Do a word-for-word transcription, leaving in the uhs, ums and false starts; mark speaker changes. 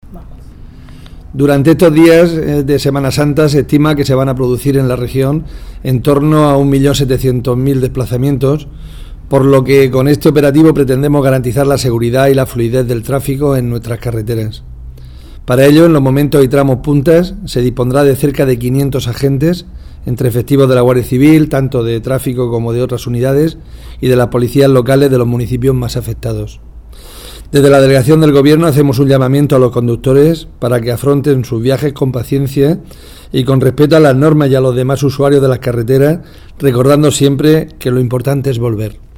Speaker 1: Durante estos días de Semana Santa se estima que se van a producir en la región en torno a un millón setecientos mil desplazamientos, por lo que con este operativo pretendemos garantizar la seguridad y la fluidez del tráfico en nuestras carreteras. Para ello, en los momentos y tramos puntas, se dispondrá de cerca de quinientos agentes, entre efectivos de la Guardia Civil, tanto de tráfico como de otras unidades, y de las policías locales de los municipios más afectados. Desde la delegación del Gobierno hacemos un llamamiento a los conductores para que afronten sus viajes con paciencia y con respeto a las normas y a los demás usuarios de las carreteras, recordando siempre que lo importante es volver.